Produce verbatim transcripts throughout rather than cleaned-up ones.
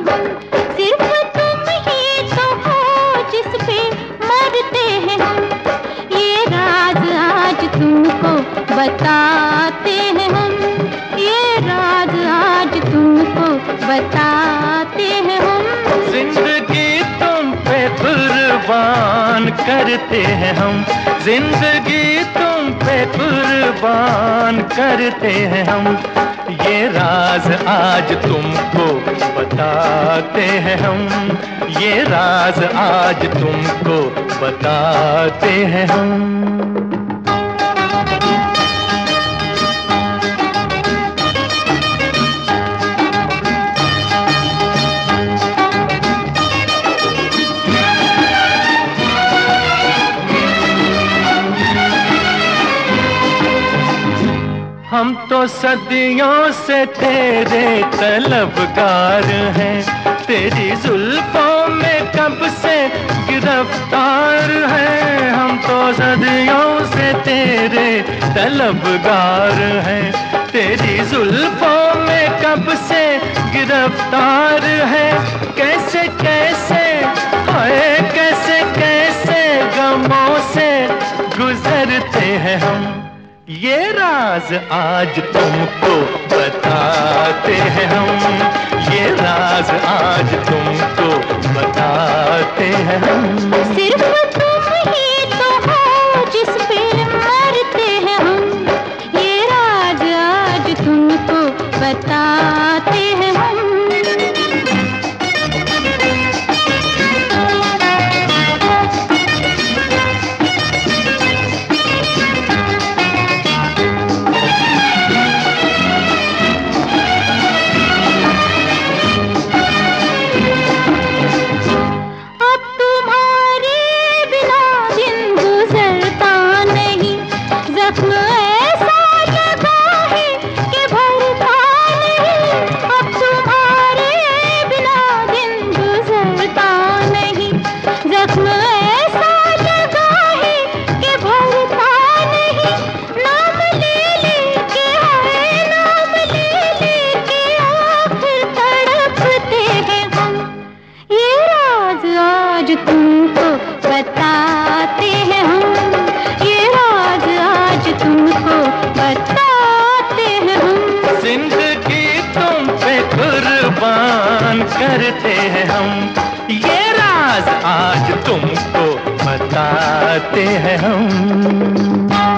हम, सिर्फ तुम ही तो हो जिस पे मरते हैं हम। ये राज आज तुमको बताते हैं हम, ये राज आज तुमको बताते हैं हम। जिंदगी तुम पे कुर्बान करते हैं हम, जिंदगी तुम पे कुर्बान करते हैं हम। ये राज आज तुमको बताते हैं हम, ये राज आज तुमको बताते हैं हम। हम तो सदियों से तेरे तलबगार हैं, तेरी जुल्फों में कब से गिरफ्तार हैं। हम तो सदियों से तेरे तलबगार हैं, तेरी जुल्फों में कब से गिरफ्तार हैं। कैसे कैसे हाय कैसे कैसे गमों से गुजरते हैं हम। ये राज आज तुमको बताते हैं हम, ये राज आज तुमको बताते हैं हम। सिर्फ तुम ही तो हो जिस पे मरते हैं हम, ये राज आज तुमको बताते हैं हम। आज तुमको बताते हैं हम, ये राज आज तुमको बताते हैं हम। जिंदगी तुम पे कुर्बान करते हैं हम, ये राज आज तुमको बताते हैं हम।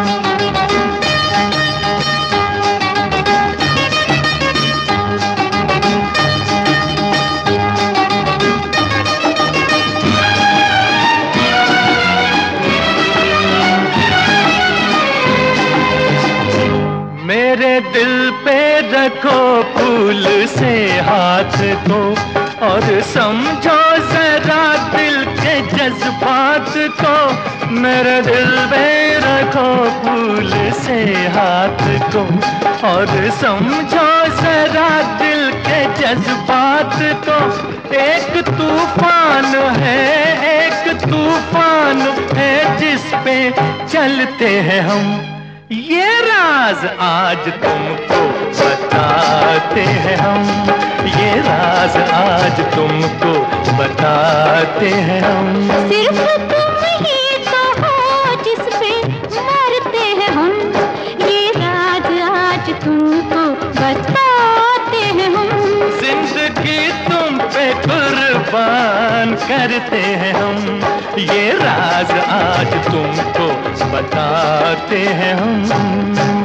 मेरे दिल पे रखो फूल से हाथ को, और समझो जरा दिल के जज्बात को। मेरे दिल पे रखो फूल से हाथ को, और समझो जरा दिल के जज्बात को। एक तूफान है, एक तूफान है जिस पे चलते हैं हम। ये राज आज तुमको बताते हैं हम, ये राज आज तुमको बताते हैं हम। सिर्फ तुम ही तो हो जिस पे मरते हैं हम, ये राज आज तुमको बताते हैं हम। जिंदगी तुम पे कुर्बान करते हैं हम, ये राज आज तुमको बताते हैं हम।